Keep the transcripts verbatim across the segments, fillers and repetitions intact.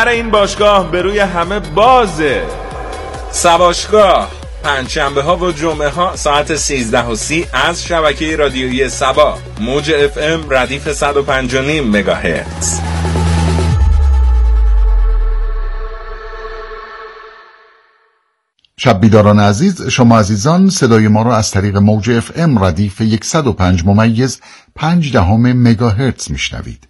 در این باشگاه به روی همه بازه. سباشگاه پنجشنبه ها و جمعه ها ساعت سیزده و سی از شبکه رادیویی سبا، موج اف ام ردیف صد و پنج و نیم مگاهرتز. شب بیداران عزیز، شما عزیزان صدای ما را از طریق موج اف ام ردیف صد و پنج ممیز پنج دهم مگاهرتز میشنوید.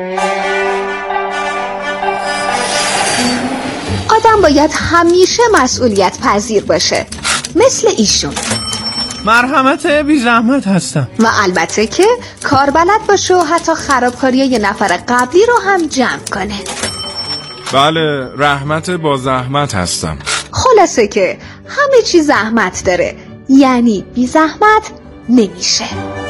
آدم باید همیشه مسئولیت پذیر باشه، مثل ایشون. مرحمت بی زحمت هستم. و البته که کار بلد باشه و حتی خرابکاری یه نفر قبلی رو هم جمع کنه. بله، رحمت با زحمت هستم. خلاصه که همه چی زحمت داره، یعنی بی زحمت نمیشه.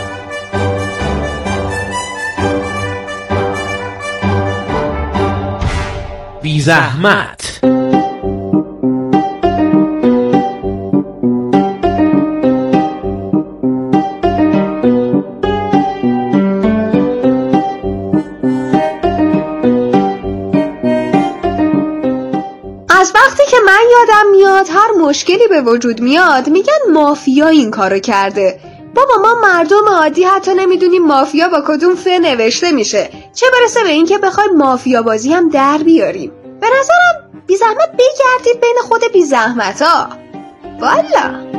بی زحمت. از وقتی که من یادم میاد هر مشکلی به وجود میاد میگن مافیا این کارو کرده. بابا ما مردم عادی حتی نمیدونیم مافیا با کدوم ف نوشته میشه، چه برسه به این که بخوایم مافیا بازی هم در بیاریم. به نظرم بی زحمت بگردید بین خود بی زحمت ها. والا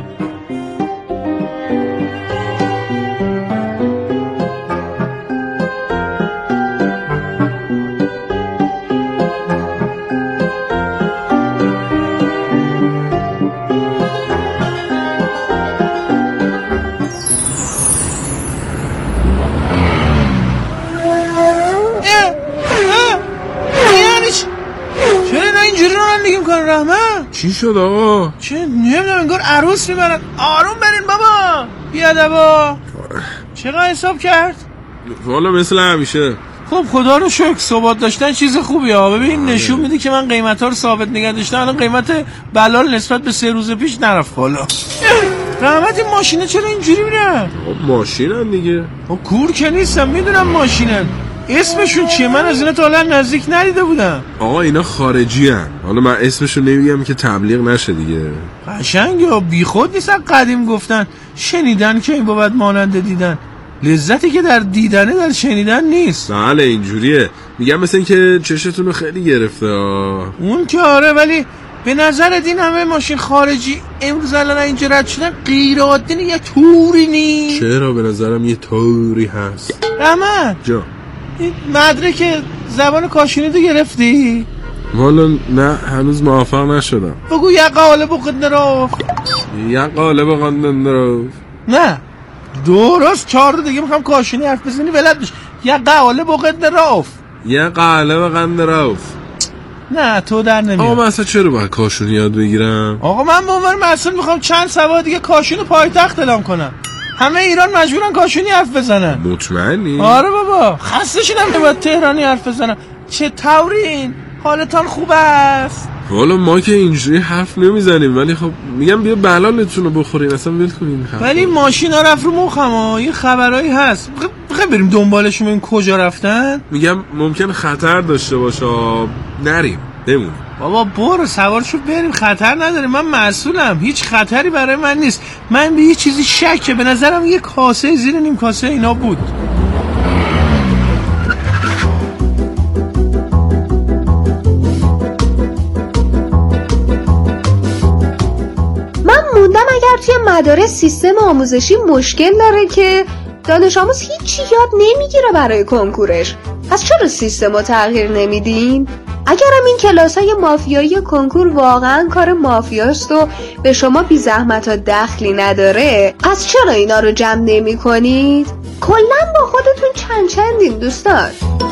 رحمت چی شد آقا؟ چه نمیدونم، انگار عروس میبرن. آروم برین بابا، بیادبا. چقدر حساب کرد؟ والا مثل همیشه. خب خدا رو شکر، ثبات داشتن چیز خوبیه. ببین نشون میده که من قیمت ها رو ثابت نگه داشتم. الان قیمت بلال نسبت به سه روز پیش نرفت بالا. رحمت این ماشینه چرا اینجوری میره؟ ماشینن دیگه. خب کور که نیستم، میدونم ماشینن. اسمشون چیه؟ من از اینا تا الان نزدیک ندیده بودم. آقا اینا خارجی هن. حالا من اسمشون نمیگم که تبلیغ نشه دیگه. قشنگ یا بی خود نیستن. قدیم گفتن شنیدن که این بابت ماننده دیدن. لذتی که در دیدنه در شنیدن نیست. بله اینجوریه. میگم مثل این که چشتون رو خیلی گرفته آه. اون که آره، ولی به نظر این همه ماشین خارجی امروز الان اینجا رد شدن غیر عادی یه توری نیست؟ چرا؟ به نظرم یه توری هست. رحمت جا این مدرک زبان کاشونی تو گرفتی؟ والا نه، هنوز موفق نشدم. بگو یه قالب قدن راف. یه قالب قدن راف. نه درست چهار رو دیگه میخوام کاشونی حرف بزنی ولد بش. یه قالب قدن راف. یه قالب قدن راف. نه تو در نمیاد. آقا من اصلا چرا باید کاشونی یاد بگیرم؟ آقا من به عنوان مسئول میخوام چند سوال دیگه کاشونی پایتخت اعلام کنم. همه ایران مجبورن کاشونی حرف بزنن. مطمئنی؟ آره بابا، خسته شدم که باید تهرانی حرف بزنم. چه طورین؟ حالتان خوب است؟ والا ما که اینجوری حرف نمیزنیم، ولی خب میگم بیا بلالتون رو بخورین، اصلا ول کنین. ولی ماشین ها رفت رو مخم ها، یه خبرایی هست. بخواه بریم دنبالشون ببینیم کجا رفتن. میگم ممکن خطر داشته باشه، نریم بمونیم. بابا برو سوارشو بریم، خطر نداره. من مسئولم، هیچ خطری برای من نیست. من به یه چیزی شکه، به نظرم یه کاسه زیر نیم کاسه اینا بود. من موندم اگر توی مدارس سیستم آموزشی مشکل داره که دانش آموز هیچی یاد نمیگیره برای کنکورش. پس چرا سیستم رو تغییر نمیدین؟ اگرم این کلاس های مافیایی کنکور واقعا کار مافیاست و به شما بی زحمت ها دخلی نداره، پس چرا اینا رو جمع نمی کنید؟ کلن با خودتون چند چندین دوستان.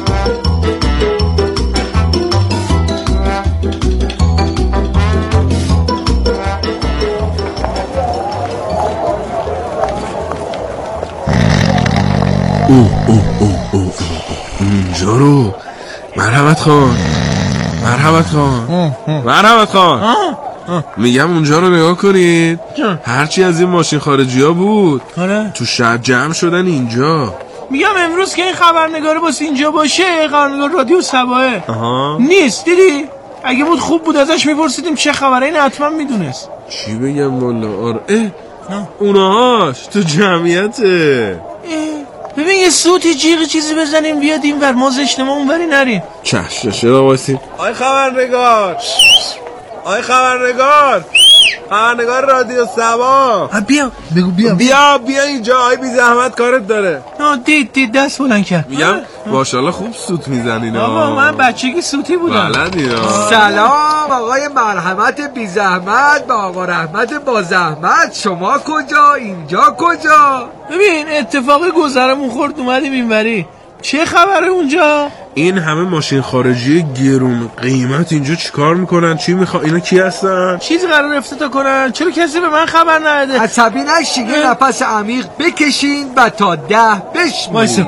اوه اوه اوه اوه اینجا رو مرحمت خان مرحمت خان مرحمت خان میگم اونجا رو نگاه کنید. هرچی از این ماشین خارجی ها بود آره. تو شب جمع شدن اینجا. میگم امروز که این خبرنگاره باز اینجا باشه، خبرنگار رادیو سباه نیست. دیدی؟ اگه بود خوب بود ازش میپرسیدیم چه خبره. این حتما میدونست. چی بگم والا؟ آره اه اونهاش تو جمعیته. ببین یه صوتی جیغ چیزی بزنیم بیاد این ور، ما زشته ما اونوری نریم. چشم چرا واسیم. آی خبرنگار، آی خبرنگار، خبرنگار رادیو سبا، بیا بگو بیا بیا بیا اینجا. آی بی زحمت کارت داره. نه دید دید دست بلند کرد. میگم ماشاءالله خوب سوت میزنین. بابا من بچگی سوتی بودم. بلدی. سلام آقای مرحمت بی زحمت با آقا رحمت با زحمت. شما کجا؟ اینجا کجا؟ ببین اتفاقی گذرمون خورد اومدیم اینوری. چه خبره اونجا؟ این همه ماشین خارجی گرون قیمت اینجا چیکار میکنن؟ چی میخوان؟ اینا کی هستن؟ چیزی قرار افتتاح کنن؟ چرا کسی به من خبر نده؟ عصبی نشین، یه نفس عمیق بکشین و تا ده بشمارین.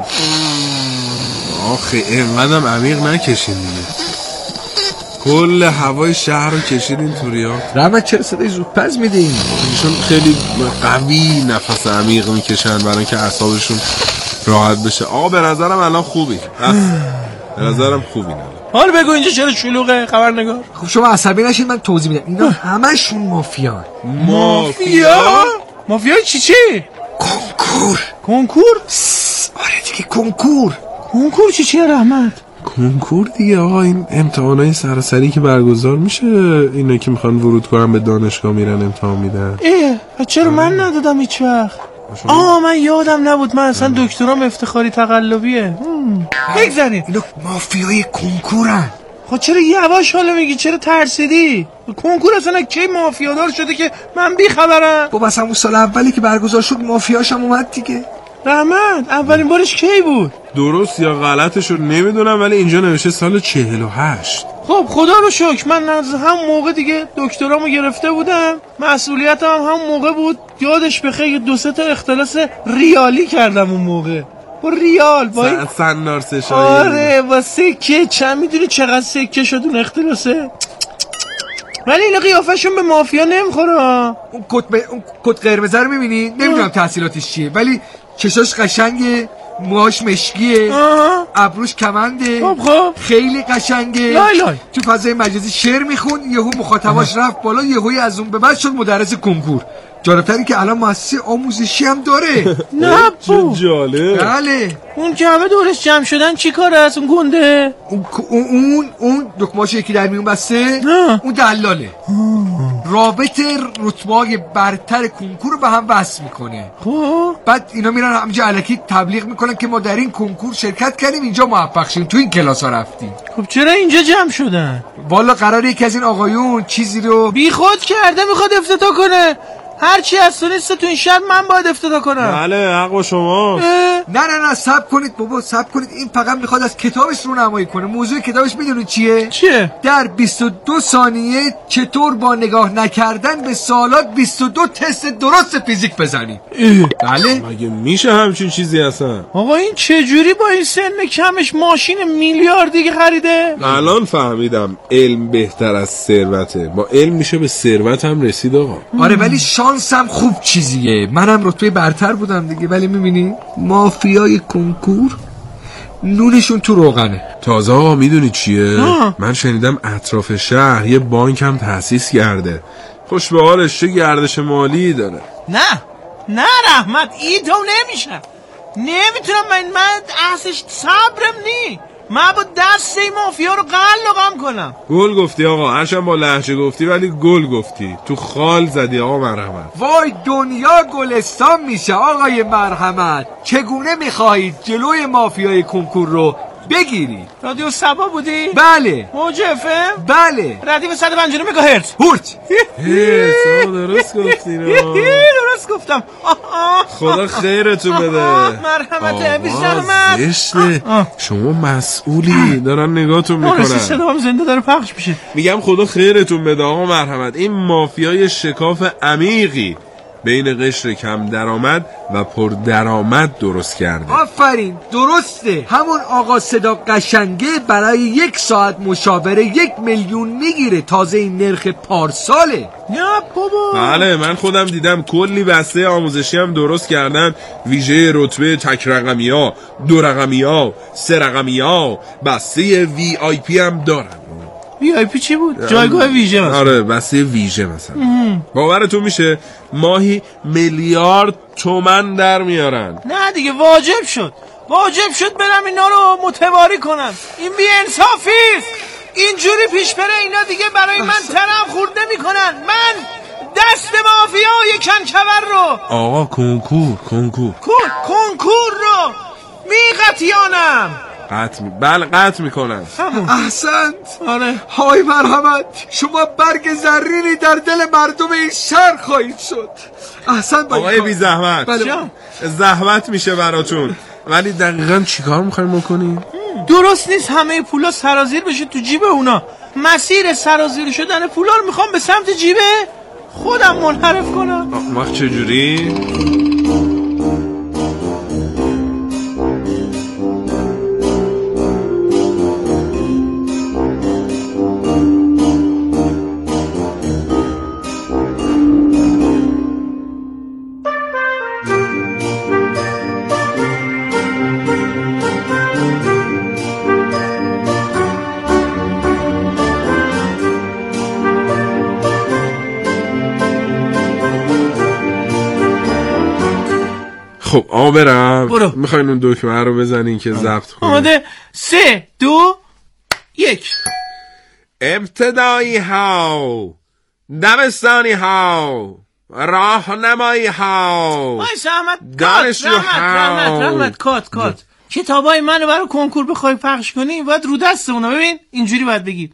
آخه اینقدرم عمیق نکشین دیگه. کل هوای شهر رو کشیدین تو ریا. رحمت چرا صدای زودپز میدین؟ ایشون خیلی قوی نفس عمیق میکشن برای اینکه اعصابشون راحت بشه. آقا به نظرم الان خوبی. به نظرم خوبی نه. حالا بگو اینجا چرا شلوغه خبرنگار؟ خب شما عصبی نشین، من توضیح میدم. اینا همشون مافیان. مافیا؟ مافیا چی چی؟ کنکور. کنکور؟ آره دیگه کنکور. کنکور چی چیه رحمت؟ کنکور دیگه آقا، این امتحانای سراسری که برگزار میشه، اینا که میخوان ورود کنن به دانشگاه میرن امتحان میدن. اه چرا من ندادم هیچ وقت؟ آه من یادم نبود، من اصلا دکترام افتخاری تقلبیه. بگذاریم. اینا مافیای کنکورن. خب چرا یواش حالا میگی؟ چرا ترسیدی؟ کنکور اصلا کی مافیادار شده که من بی خبرم؟ با مثلا اون سال اولی که برگزار شد مافیاش هم اومد دیگه. رحمت اولین بارش کی بود؟ درست یا غلطش رو نمیدونم ولی اینجا نوشته سال چهل و هشت. خب خدا رو شکر من از هم موقع دیگه دکترامو گرفته بودم، مسئولیتم هم هم موقع بود. یادش بخیر دو سه تا اختلاس ریالی کردم اون موقع با ریال با این سندار سشایی. آره با سکه. چند میدونی چقدر سکه شد اون اختلاسه؟ ولی اینا قیافشون به مافیا نمیخوره. اون کت ب... اون کت قرمز رو میبینی؟ نمیدونم تحصیلاتش چیه ولی چشاش قشنگه، موهاش مشکیه، ابروش کمنده. خب خب خیلی قشنگه. لای لای. تو فضای مجازی شعر میخون، یهو مخاطباش رفت بالا، یهوی از اون به بعد شد مدرس کنکور. جالب‌تره که الان مؤسسه آموزشی هم داره. نه چه جالب. بله. اون که همه دورش جمع شدن چی کاره از اون گنده؟ اون اون اون دکمه‌اش یکی در میون بسته. اون دلاله. رابط رتبه‌های برتر کنکور رو به هم وصل میکنه. خب بعد اینا میرن همینجا الکی تبلیغ میکنن که ما در این کنکور شرکت کردیم، اینجا موفق شدیم، تو این کلاس ها رفتیم. خب چرا اینجا جمع شدن؟ والا قراره یکی از این آقایون چیزی رو بی خود کرده میخواد افتتاح کنه. هرچی از تو نیست تو این شهر من باید افتتاح کنم. بله حق با شما. نه نه نه صبر کنید بابا، صبر کنید. این فقط میخواد از کتابش رو نمایی کنه. موضوع کتابش میدونید چیه؟ چیه؟ در بیست و دو ثانیه چطور با نگاه نکردن به سوالات بیست و دو تست درست فیزیک بزنید. بله. مگه میشه همچین چیزی اصلا؟ آقا این چجوری با این سن کمش ماشین میلیاردی خریده؟ الان فهمیدم علم بهتر از ثروته. با علم میشه به ثروت هم رسید آقا. آره ولی شانسم خوب چیزیه، منم رتبه برتر بودم دیگه. ولی میبینی مافیای کنکور نونشون تو روغنه. تازه آقا میدونی چیه؟ آه. من شنیدم اطراف شهر یه بانک هم تأسیس کرده. خوش به حالش، چه گردش مالی داره. نه نه رحمت این تو نمیشه، نمیتونم. من من احسش صبرم نی، من با دست این مافیا رو قلقم کنم. گل گفتی آقا، هرچند با لهجه گفتی ولی گل گفتی. تو خال زدی آقا مرحمت. وای دنیا گلستان میشه آقای مرحمت. چگونه میخواهید جلوی مافیای کنکور رو بگیری؟ رادیو سبا بودی؟ بله. موج اف ام؟ بله. ردیف صد و پنجاه مگاهرتز. هورت. هی درست گفتی نه؟ درست گفتم. خدا خیرتون بده. مرحمت بی زحمت. زشته. شما مسئولی، دارن نگاهتون میکنن. صدام زنده داره پخش میشه. میگم خدا خیرتون بده آقا مرحمت. این مافیای شکاف عمیقی بین قشر کم درآمد و پر درآمد درست کرده. آفرین، درسته. همون آقا صدا قشنگه برای یک ساعت مشاوره یک میلیون میگیره. تازه این نرخ پارساله. نه بابا. بله من خودم دیدم کلی بسته آموزشی هم درست کردن، ویژه رتبه تک رقمی ها، دو رقمی ها، سه رقمی ها، بسته وی آی پی هم دارن. وی آی پی چی بود؟ جایگاه ویژه مثلا. آره بسته ویژه مثلا. باورتون میشه ماهی میلیارد تومن در میارن. نه دیگه واجب شد واجب شد برم اینا رو متواری کنم. این بی انصافی اینجوری پیش بره اینا دیگه برای من ترم خورد نمی کنن. من دست مافیای کنکور رو. آقا کنکور کنکور کنکور رو میقطیانم. قطع می... بله قطع میکنن. احسنت. آره های مرحمت، شما برگ زرینی در دل مردم این شهر خواهید شد. احسنت. آقای بی زحمت بله. زحمت میشه براتون، ولی دقیقا چیکار میخوایم بکنیم؟ درست نیست همه پولا سرازیر بشه تو جیب اونا. مسیر سرازیر شدن پولا رو میخوام به سمت جیب خودم منحرف کنم. وقت چجوری؟ خب آقا برم. برو. میخواین اون دکمه رو بزنین که ضبط کنه؟ آماده؟ سه دو یک. ابتدایی ها، دبستانی ها، راهنمایی ها، وای زحمت دانشجو رحمت ها. رحمت رحمت کات کات. کتابای منو برای کنکور بخوای پخش کنی باید رو دستمونو ببین اینجوری باید بگی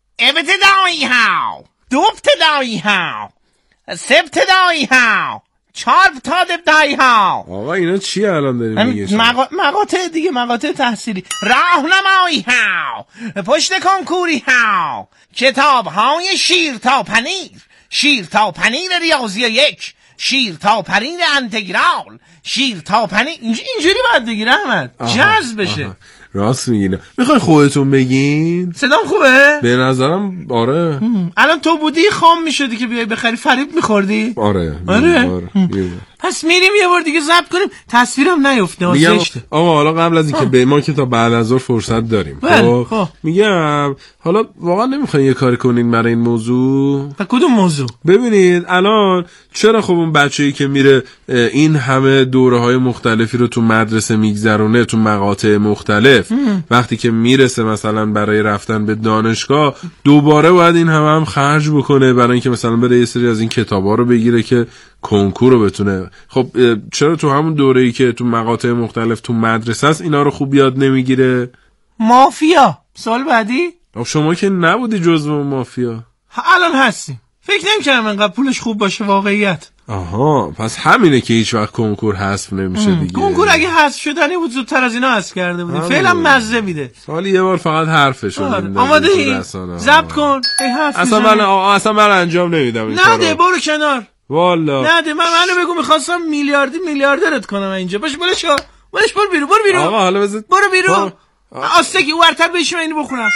ابتدایی ها، دو ابتدایی ها، سه ابتدایی ها، چهار تا ابتدایی ها. آقا اینا چی الان داریم میگه؟ مقا... مقاطع دیگه، مقاطع تحصیلی. راهنمایی ها، پشت کنکوری ها، کتاب های شیر تا پنیر، شیر تا پنیر ریاضی یک، شیر تا پنیر انتگرال، شیر تا پنیر. اینجوری باید بگی رحمت، جذب بشه. آها. راست میگین. میخوای خودتون بگین؟ صدام خوبه؟ به نظرم آره. الان تو بودی خام میشدی که بیای بخری فریب میخوردی؟ آره آره, آره. پس میریم یه بار دیگه ضبط کنیم تصویرم نیفته. میگم آقا حالا قبل از اینکه به ما که تا بعد از ظهر فرصت داریم خب میگم حالا واقعا نمیخواین یه کاری کنین برای این موضوع؟ و کدوم موضوع؟ ببینید الان چرا خب اون بچه‌ای که میره این همه دوره‌های مختلفی رو تو مدرسه میگذرونه تو مقاطع مختلف ام. وقتی که میرسه مثلا برای رفتن به دانشگاه دوباره باید این همه هم خرج بکنه برای اینکه مثلا بره یه سری از این کتابا رو بگیره که کنکور رو بتونه. خب چرا تو همون دوره‌ای که تو مقاطع مختلف تو مدرسه است اینا رو خوب یاد نمیگیره؟ مافیا. سوال بعدی؟ شما که نبودی جزو مافیا. الان هستیم. فکر نمی‌کنم انقدر پولش خوب باشه واقعیت. آها پس همینه که هیچ وقت کنکور حذف نمیشه دیگه. کنکور اگه حذف شدنی بود زودتر از اینا حذف کرده بودیم. فعلا مزه میده. سالی یه بار فقط حرفشو میدن. آماده ای؟ ضبط کن. اصلا من اصلا من انجام نمیدم این کارو. نده برو کنار. والا نده من منو بگو می‌خواستم میلیاردی میلیاردرت کنم اینجا. باش بلش کن. بلش برو بیرون برو بیرون. آقا حالا بذار برو بیرون. آستگی ورتر بشم اینو بخونم.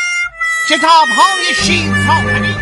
کتاب‌های شیر تا پنیر.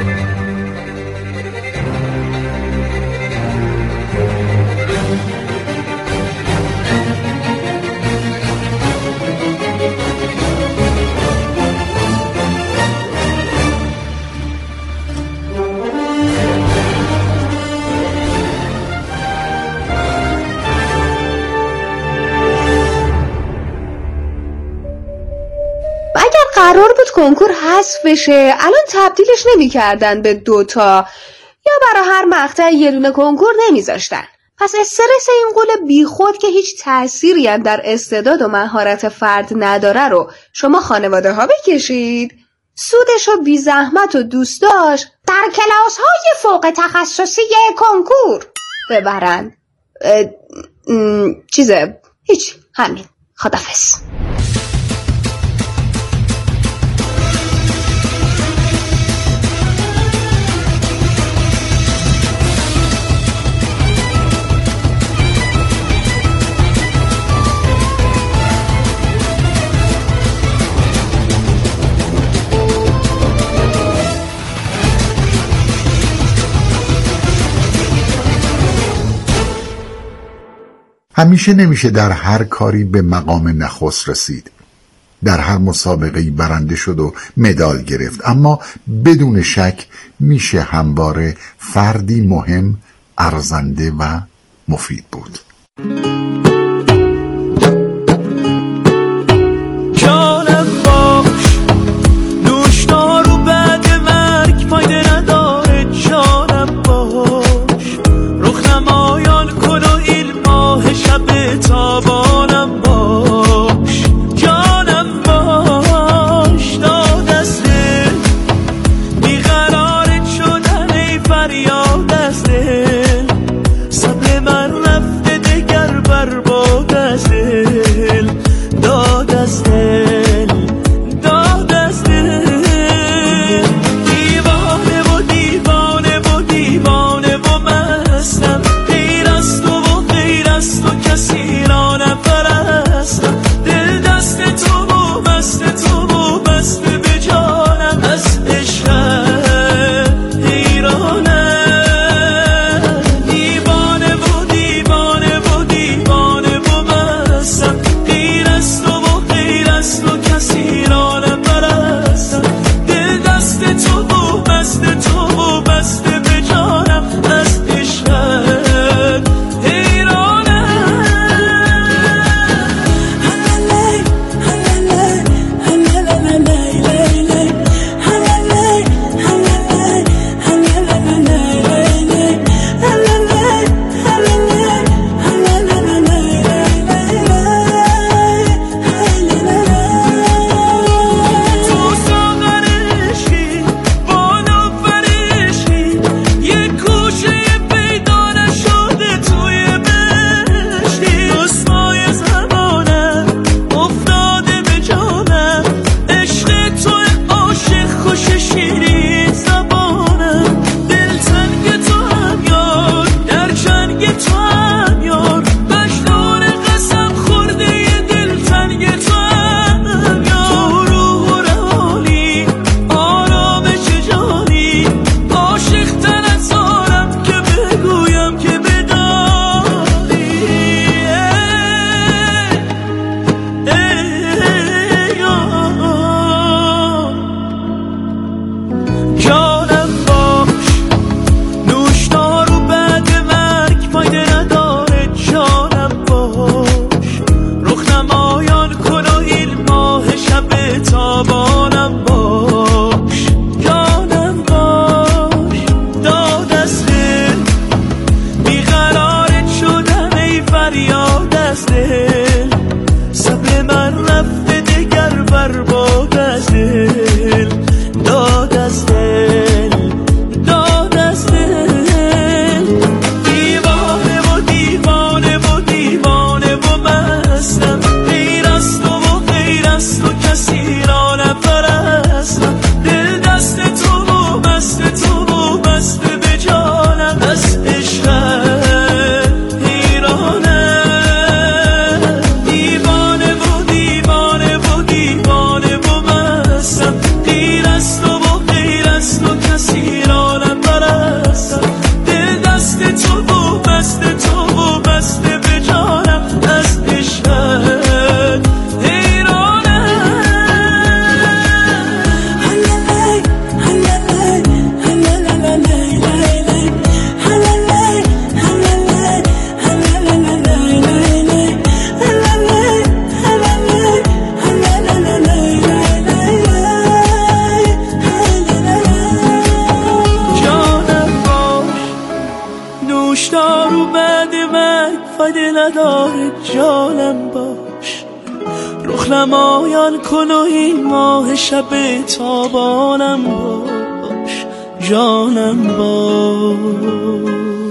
قرار بود کنکور حذف بشه الان تبدیلش نمی کردن به دوتا یا برای هر مقطع یه دونه کنکور نمی زاشتن. پس استرس این قول بی خود که هیچ تأثیری هم در استعداد و مهارت فرد نداره رو شما خانواده ها بکشید، سودش رو بی زحمت و دوست داشت در کلاس های فوق تخصصی کنکور ببرن. چیزه هیچ همین. خدافظ. همیشه نمیشه در هر کاری به مقام نخست رسید، در هر مسابقه‌ای برنده شد و مدال گرفت، اما بدون شک میشه همواره فردی مهم، ارزنده و مفید بود. جانم باش، نوشدار و بعد مرگ فایده نداره. جانم باش، رخ نمایان کن و این ماه شب تابانم باش. جانم باش، داد از دل بیقرارت شدن ای فریاد از دل. صبر من رفته دگر برباد از دل. داد از دل، داد از دل. دیوانه و دیوانه و دیوانه و مستم، غیر از تو و غیر از تو کسی را نپرستم. دل دست تو و بست تو و بست به جانم، از عشقت حیرانم. دیوانه و دیوانه و دیوانه و مستم، غیر از تو و غیر از تو کسی را نپرستم. دل دست تو و بست تو و بست به جانم، از عشقت حیرانم. تو ساغرشی، بالا فرشی، یه گوشه پیدا نشده توی بهشتی. اسمای زمانم افتاده به جانم، عشق تو عاشق خوش شیرین زبانم. دل تنگ تو هم یار، در چنگ تو هم یار، بشدار قسم خورده ی دل تنگ تو هم یار. تو روح و روانی، آرامش جانی، عاشق تر از آرم که بگویم که بدانی. ای ای یار. جانم باش، نوشدار و بعد مرگ فایده نداره. جانم باش، رخ نمایان کن و این ماه شب تابانم باش. جانم باش، داد از دل بیقرارت شدن ای فریاد از دل. صبر من رفته دگر برباد از دل. داد از دل، داد از دل. دیوانه و دیوانه و دیوانه و مستم، غیر از تو و غیر از تو کسی را نپرستم. دل دست تو و بست تو و بست به جانم، از عشقت حیرانم. دیوانه و دیوانه و دیوانه و مستم، غیر از تو و غیر از تو کسی را نپرستم. دل دست تو و بست تو و بست به جانم، از عشقت حیرانم. جانم باش، نوشدار و بعد مرگ فایده نداره. جانم باش، رخ نمایان کن و این ماه شب تابانم باش. جانم باش.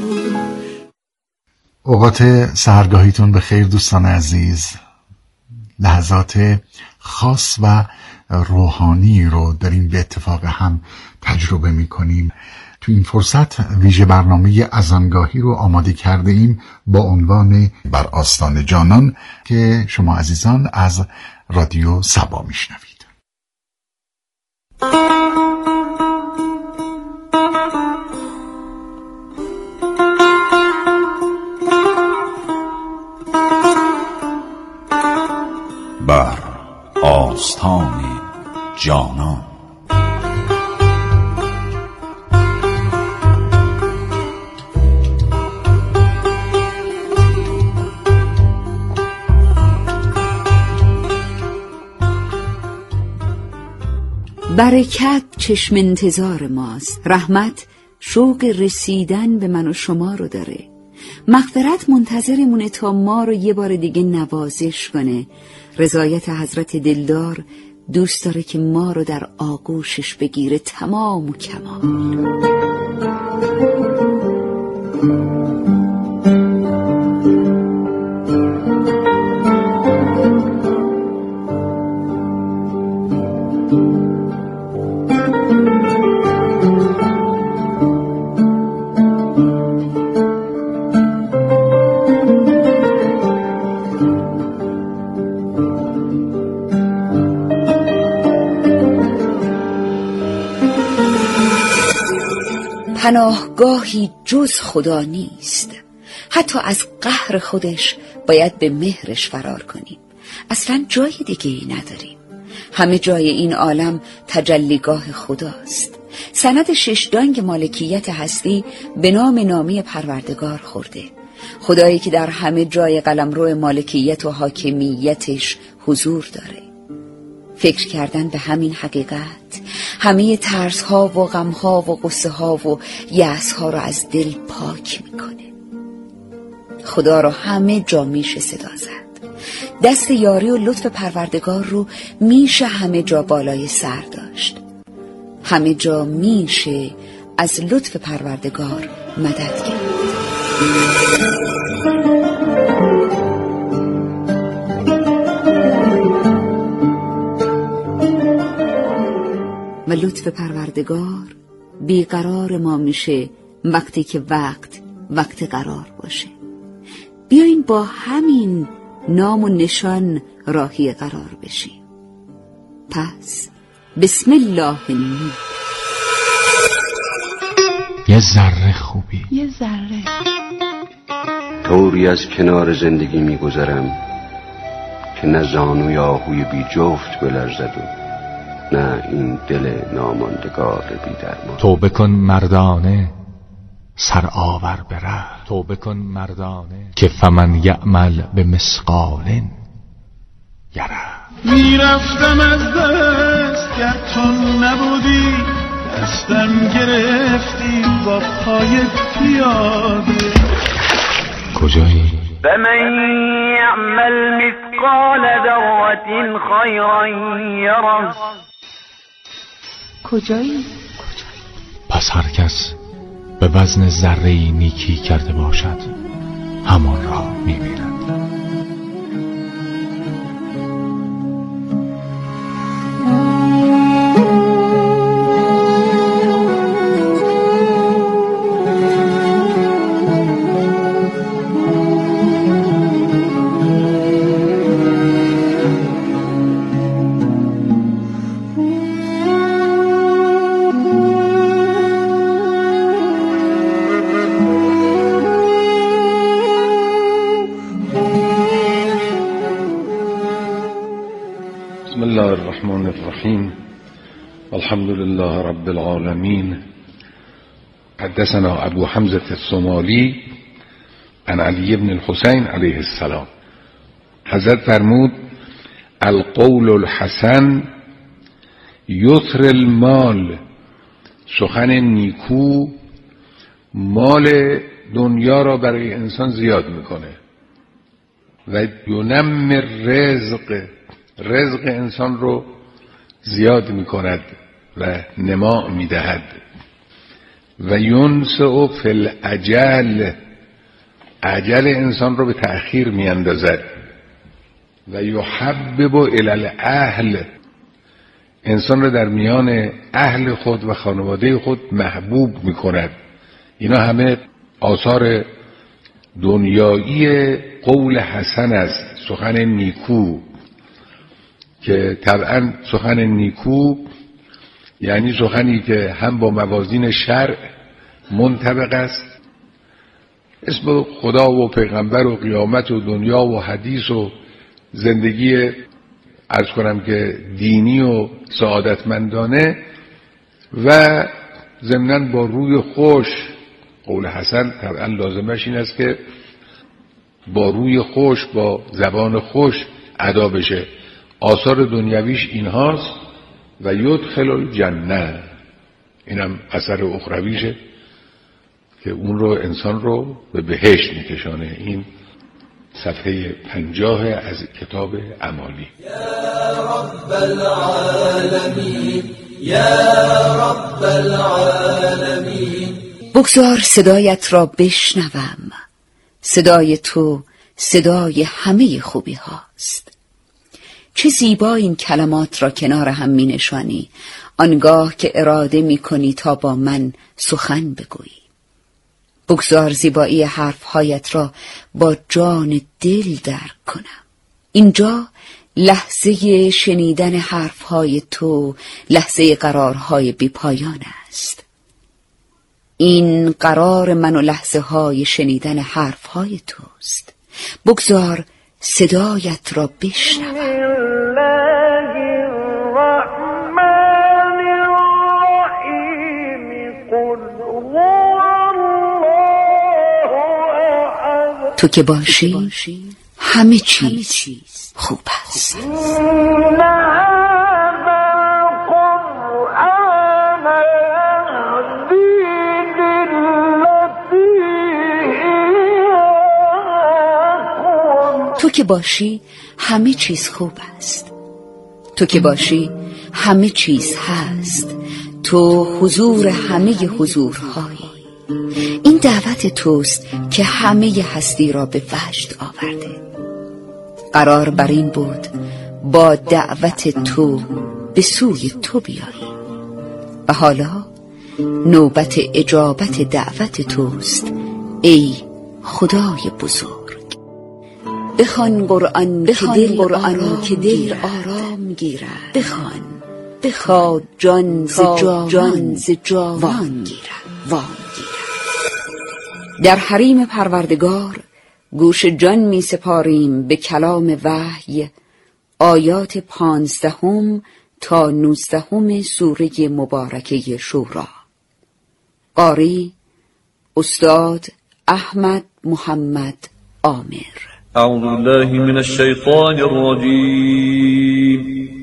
اوقات سحرگاهیتون به خیر دوستان عزیز. لحظات خاص و روحانی رو داریم به اتفاق هم تجربه می کنیم. تو این فرصت ویژه برنامه اذانگاهی رو آماده کرده ایم با عنوان بر آستان جانان که شما عزیزان از رادیو سبا میشنوید. برکت چشم انتظار ماست، رحمت شوق رسیدن به من و شما رو داره، مغفرت منتظرمونه تا ما رو یه بار دیگه نوازش کنه، رضایت حضرت دلدار دوست داره که ما رو در آغوشش بگیره تمام و کمال. پناهگاهی جز خدا نیست، حتی از قهر خودش باید به مهرش فرار کنیم، اصلا جای دیگه ای نداریم. همه جای این عالم تجلیگاه خداست. سند ششدانگ مالکیت هستی به نام نامی پروردگار خورده، خدایی که در همه جای قلمرو مالکیت و حاکمیتش حضور داره. فکر کردن به همین حقیقت همه ترس ها و غم ها و غصه ها و یأس ها رو از دل پاک میکنه. خدا رو همه جا میشه صدا زد، دست یاری و لطف پروردگار رو میشه همه جا بالای سر داشت، همه جا میشه از لطف پروردگار مدد گرفت. و لطف پروردگار بیقرار ما میشه وقتی که وقت وقت قرار باشه. بیاین با همین نام و نشان راهی قرار بشیم. پس بسم الله النور. یه ذره خوبی، یه ذره طوری از کنار زندگی میگذرم که نه زانوی آهوی بی جفت بلرزد و نه این دل ناماندگار بی درمان. توبه کن مردانه سر آور بره، توبه کن مردانه که فمن یعمل به مثقال یره. میرفتم از دست گر تو نبودی، دستم گرفتی با پای پیاده. کجایی؟ فمن یعمل مثقال ذرة خیرا یره. کجایی؟ پس هر کس به وزن ذره‌ای نیکی کرده باشد همان را می‌بیند. بسم الله الرحمن الرحیم. الحمد لله رب العالمین. حدثنا ابو حمزة الصومالی عن علی بن الحسین علیه السلام. حضرت فرمود القول الحسن یثر المال. سخن نیکو مال دنیا را برای انسان زیاد میکنه. و ینمر رزق، رزق انسان رو زیاد می کند و نما می دهد. و ینسع فی الاجل، اجل انسان رو به تأخیر می اندازد. و یحبب الی الاهل، انسان رو در میان اهل خود و خانواده خود محبوب می کند. اینا همه آثار دنیایی قول حسن است، سخن نیکو، که طبعا سخن نیکو یعنی سخنی که هم با موازین شرع منطبق است. اسم خدا و پیغمبر و قیامت و دنیا و حدیث و زندگی عرض کنم که دینی و سعادتمندانه و ضمناً با روی خوش. قول حسن طبعا لازمش این است که با روی خوش، با زبان خوش ادا بشه. آثار دنیویش این هاست و یدخل الجنه، اینم اثر اخرویشه که اون رو انسان رو به بهشت میکشانه. این صفحه پنجاه از کتاب اعمالی. یا رب العالمین، یا رب العالمین. بگذار صدایت را بشنوم، صدای تو صدای همه خوبی هاست. چه زیبا این کلمات را کنار هم می نشانی آنگاه که اراده می کنی تا با من سخن بگویی. بگذار زیبایی حرفهایت را با جان دل درک کنم. اینجا لحظه شنیدن حرفهای تو، لحظه قرارهای بی پایان است. این قرار من و لحظه های شنیدن حرفهای توست. بگذار صدایت را بشنوم. تو که باشی همه چیز خوب است. تو که باشی همه چیز خوب است. تو که باشی همه چیز هست. تو حضور همه حضورهایی. این دعوت توست که همه هستی را به وجد آورده. قرار بر این بود با دعوت تو به سوی تو بیایی و حالا نوبت اجابت دعوت توست ای خدای بزرگ. بخوان قرآن که دل قرآن که دل آرام گیرد. بخوان بخواد جان ز جان ز جان گیرد وام گیرد. در حریم پروردگار گوش جان می سپاریم به کلام وحی، آیات پانزدهم تا نوزدهم سوره مبارکه شورا. قاری استاد احمد محمد عامر. اعوذ بالله من الشیطان الرجیم.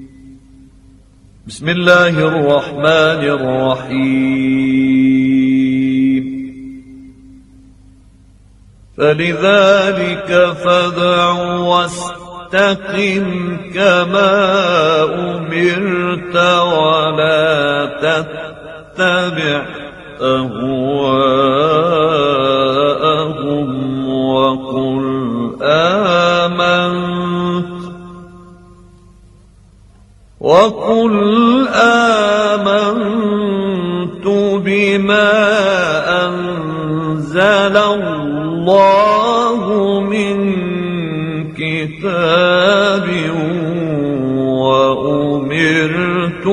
بسم الله الرحمن الرحیم. فلذلك فادع واستقم كما أمرت ولا تتبع أهواءهم وقل آمنت وقل آمنت بما أنزل الله من كتاب وأمرت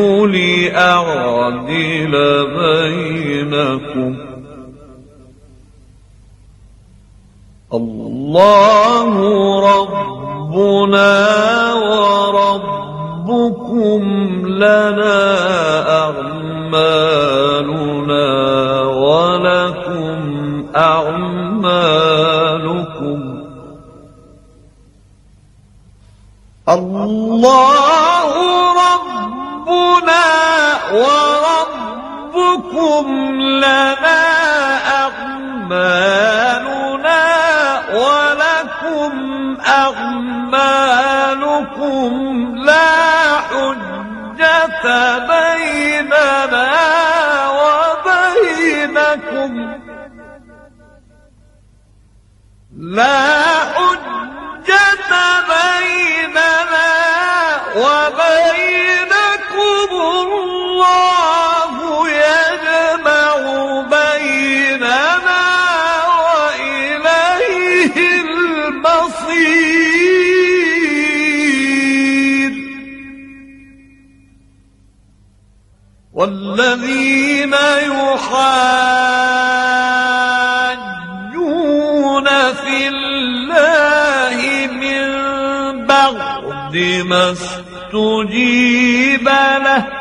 لأعدل بينكم الله ربنا وربكم لنا أعمالنا ولكم أعمالكم الله ربنا وربكم لنا أعمالنا ولكم أعمالكم لا حجة بيننا وبينكم لا حجة بيننا وبينكم الله يجمع بيننا وإليه المصير والذين يحاجون في الله من بعد ما استجيب له